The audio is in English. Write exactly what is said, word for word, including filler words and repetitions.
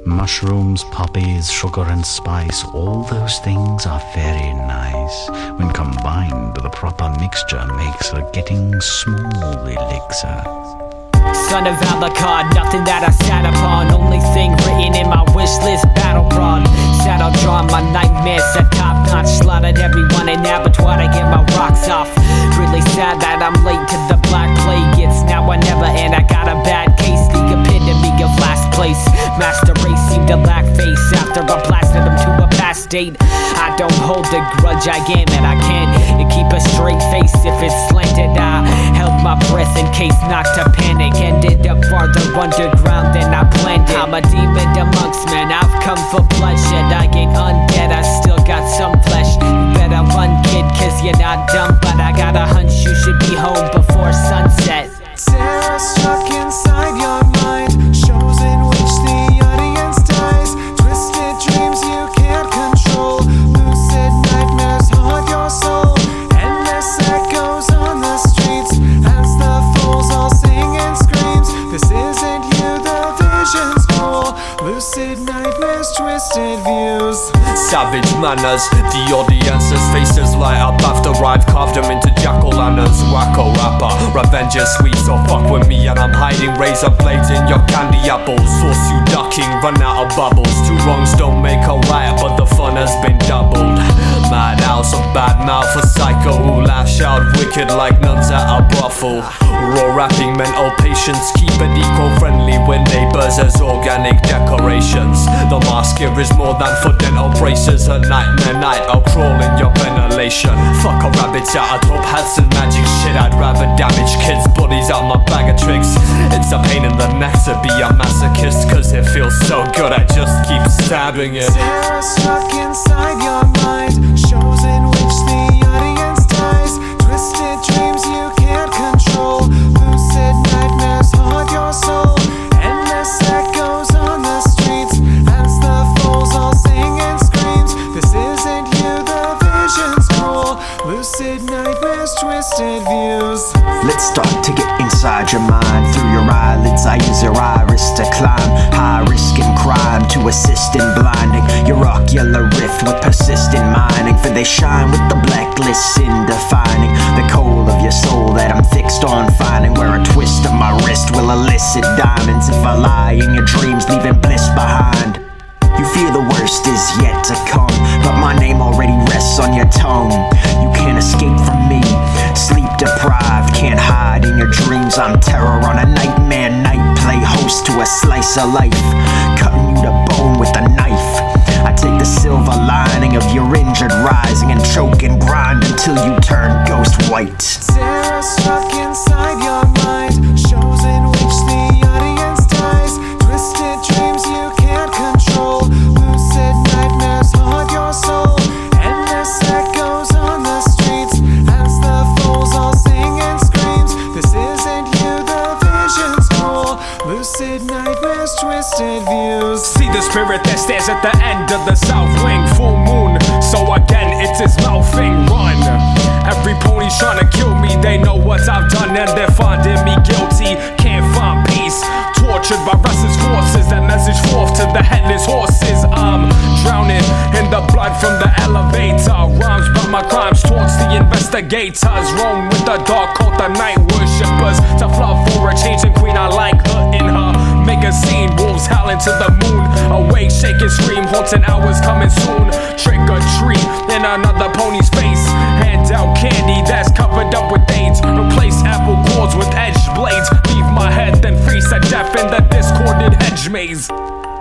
Mushrooms, poppies, sugar and spice, all those things are very nice. When combined, the proper mixture makes a getting small elixir. Son of Alucard, nothing that I sat upon. Only thing written in my wish list, battle prod. Shadow drawn, my nightmares at top notch. Slaughtered everyone in abattoir to get my rocks off. Really sad that I'm late to the black plague. It's now or never, and I got a bad case. The epitome of last place. Master race seemed to lack face after I blasted them to a past date. I don't hold a grudge, I am and I can't keep a straight face if it's slanted. I held my breath in case not to panic. Ended up farther underground than I planned it. I'm a demon amongst men, I've come for bloodshed. I ain't undead, I still got some flesh. You better run, kid, cause you're not dumb. But I got a hunch you should be home before sunset. Terror struck inside your mind, shows in which the audience dies. Twisted dreams you can't control, lucid nightmares haunt your soul. Endless echoes on the streets as the fools all sing and screams. This isn't you, the vision's cruel. Lucid nightmares, twisted views. Savage manners, the audience's faces light up after I've carved them into jack-o'-lanterns. Wacko rapper, revenge is sweet, so fuck with me and I'm hiding razor blades in your candy apples. Force you ducking, run out of bubbles. Two wrongs don't make a right, but the fun has been doubled. Madhouse, a bad mouth, a psycho who lash out wicked like nuns at a brothel. Raw rapping, mental patience, keep it eco-friendly with neighbors as organic decorations. The mask here is more than for dental braces. A nightmare night, I'll crawl in your ventilation. Fuck a rabbit's out, I top hats and magic shit. I'd rather damage kids' bodies out my bag of tricks. It's a pain in the neck to be a masochist, cause it feels so good I just keep stabbing it. Terror struck inside your mind, shows in which the audience dies. Twisted dreams you can't control, lucid nightmares haunt your soul. Endless echoes on the streets as the fools all sing and screams. This isn't you, the vision's cruel. Lucid nightmares, twisted views. Let's start to get inside your mind. Through your eyelids I use your iris to climb. High risk in crime to assist in blinding your ocular rift with persistent mining. For they shine with the blacklist in defining the coal of your soul that I'm fixed on finding. Where a twist of my wrist will elicit diamonds if I lie in your dreams, leaving bliss behind. You fear the worst is yet to come, but my name already rests on your tongue. You can't escape from me, sleep deprived, can't hide in your dreams. I'm terror on a nightmare night, play host to a slice of life, cutting you to bone with a knife. I take the silver lining of your injured rising and choke and grind until you turn ghost white. Terror struck inside your mind, shows in which the audience dies. Twisted dreams you can't control, lucid nightmares haunt your soul. Endless echoes on the streets as the fools all sing and screams. This isn't you, the vision's cruel. Lucid nightmares, twisted views. See the spirit that stands at the end of the south wing. Full moon, so again it's his mouthing. Run. Every pony's trying to kill me. They know what I've done and they're finding me guilty. Can't find peace, tortured by restless forces that message forth to the headless horses. I'm drowning in the blood from the elevator. Rhymes by my crimes towards the investigators. Roam with the dark cult, the night worshippers. To flood for a changing queen, I like her in her. Make a scene, wolves howling to the moon. Awake, shake and scream, haunting hours coming soon. Trick or treat in another pony's face. Hand out candy that's covered up with AIDS. Replace apple cores with edged blades. Leave my head, then freeze to death in the discorded hedge maze.